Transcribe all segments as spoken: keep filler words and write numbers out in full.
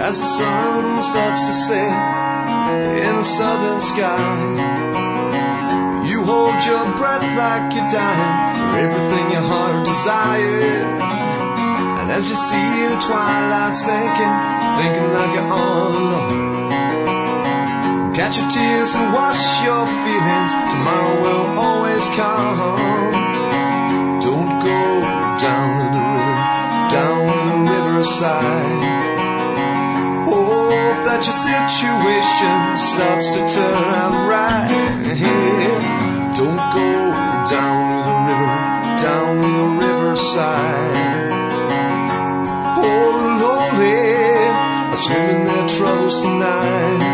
as the sun starts to set in the southern sky. You hold your breath like you're dying for everything your heart desires. And as you see the twilight sinking, thinking like you're all alone, catch your tears and wash your feelings. Tomorrow will always come. Don't go down to the river, down the riverside. Hope that your situation starts to turn out right. Don't go down to the river, down to the riverside. Oh, lonely, I swim in their troubles tonight.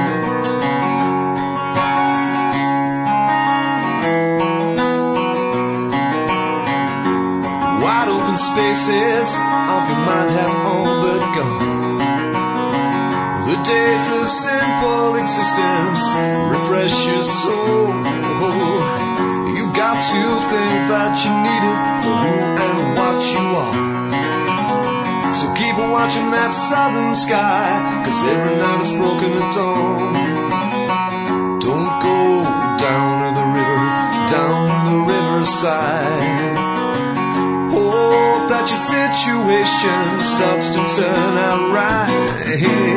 Wide open spaces of your mind have all but gone. The days of simple existence refresh your soul. You got to think that you need it for who and what you are. So keep watching that southern sky, 'cause every night is broken at dawn. Don't go down to the river, down to the riverside. Hope that your situation starts to turn out right.